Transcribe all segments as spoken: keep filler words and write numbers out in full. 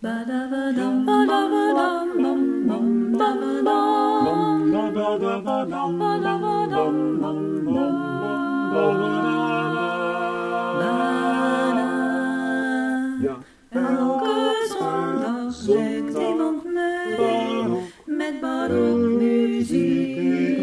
Badabadam, badabadam, bam, bam, badabadam. Badabadam, badabadam, bam, bam, Ja. Elke zondag zingt iemand mee met barokmuziek.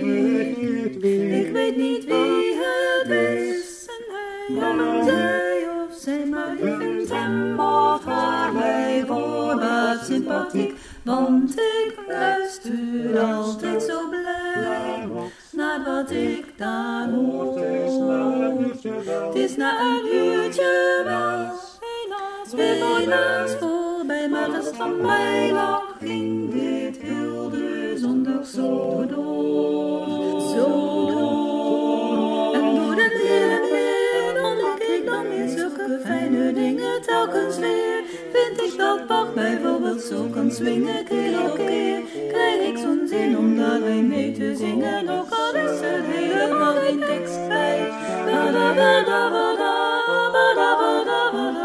Ik weet niet wie het is en hij, zij of zij, maar ik vind hem of haar bij voorbaat sympathiek. Want ik luister altijd zo blij naar wat ik daar hoor. Het is na een uurtje wel, helaas voorbij, maar als van mij lag, ging dit heel de zondag zo door. Zo door. En door en weer en weer ontdek ik dan weer zulke fijne dingen telkens weer. Vind ik dat Bach bijvoorbeeld zo kan swingen keer op keer. Krijg ik zo'n zin om daarbij mee te zingen, ook al is er helemaal geen tekst bij. Badabadabada, badabadabada.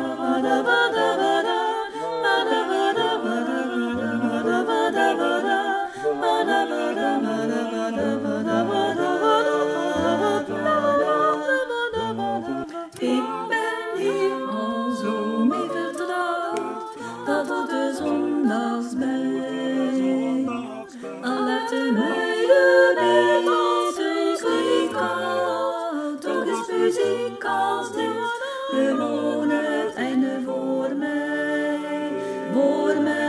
Ik ben hier al zo mee vertrouwd, dat tot de zondagsbij. Al laten mij de wereld niet koud, toch is muziek als dit gewoon het einde voor mij, voor mij.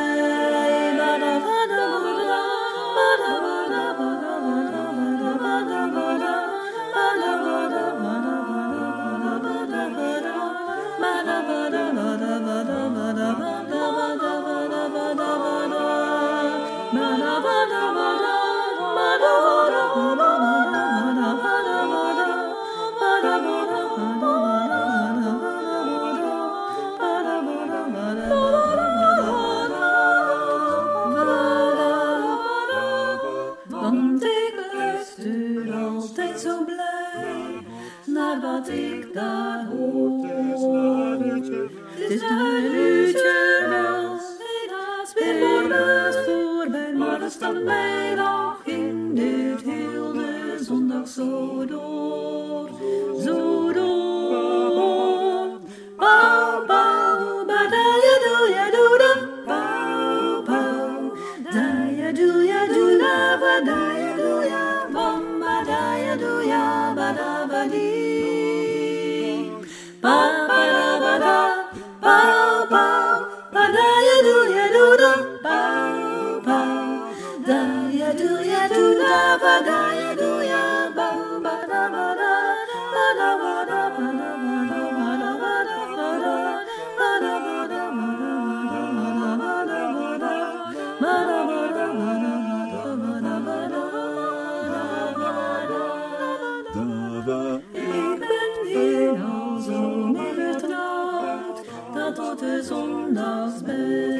Want ik luister altijd zo blij naar wat ik daar hoor. Het is na een uurtje wel, helaas helaas voorbij, maar als dat mij lag, ging dit heel de zondag zo door, zo door. Pauw, pauw, badaya doe ya doe da, pauw, pauw, daya doe ya doe da, badaya doe ya, bam, badaya doe ya, badabadi. Pa, ba, ba, da, pauw, pauw, badaya doe ya doe da, pauw, pauw, daya doe ya doe da, badaya doe ya, bam, badabada, badabada, badabada. Ik ben hier al zo mee vertrouwd, dat tot de zondagsbij.